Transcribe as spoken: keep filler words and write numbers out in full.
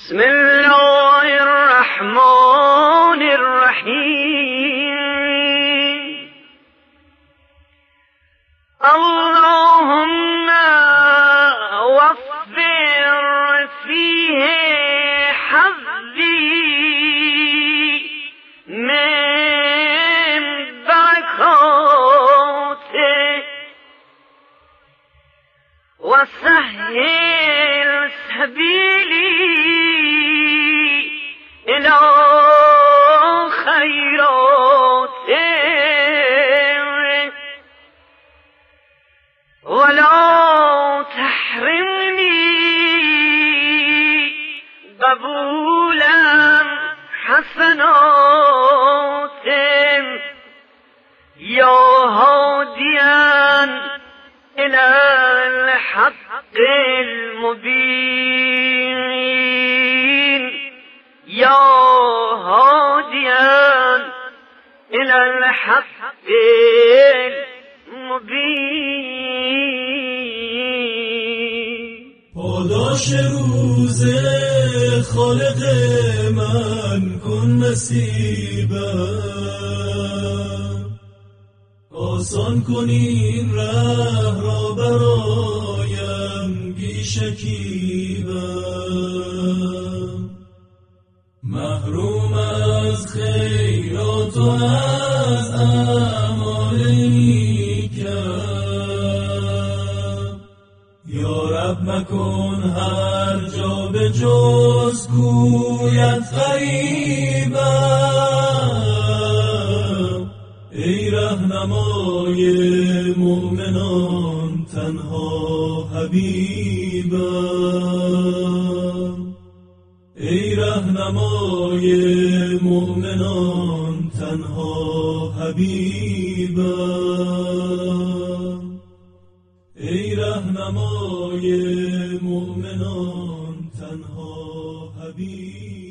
بسم الله الرحمن الرحيم. اللهم وفر فيه حظي من بركاته وسهل سبيلي إلى خيراته ولا تحرمني قبولا حسنات يا هاديا إلى الحق المبين يا هاديا إلى الحق المبين. پاداش روز خالق من کن نصیبم، آسان کن این ره را برایم بی شکیبم. محروم از خیرات و از اعمال نیکم، یا رب مکن هر جا به جز کویت غریبم. ای رهنمای مؤمنان تنها حبیبم، ای رهنمای مؤمنان تنها حبیبم، ای رهنمای مؤمنان تنها حبیبم.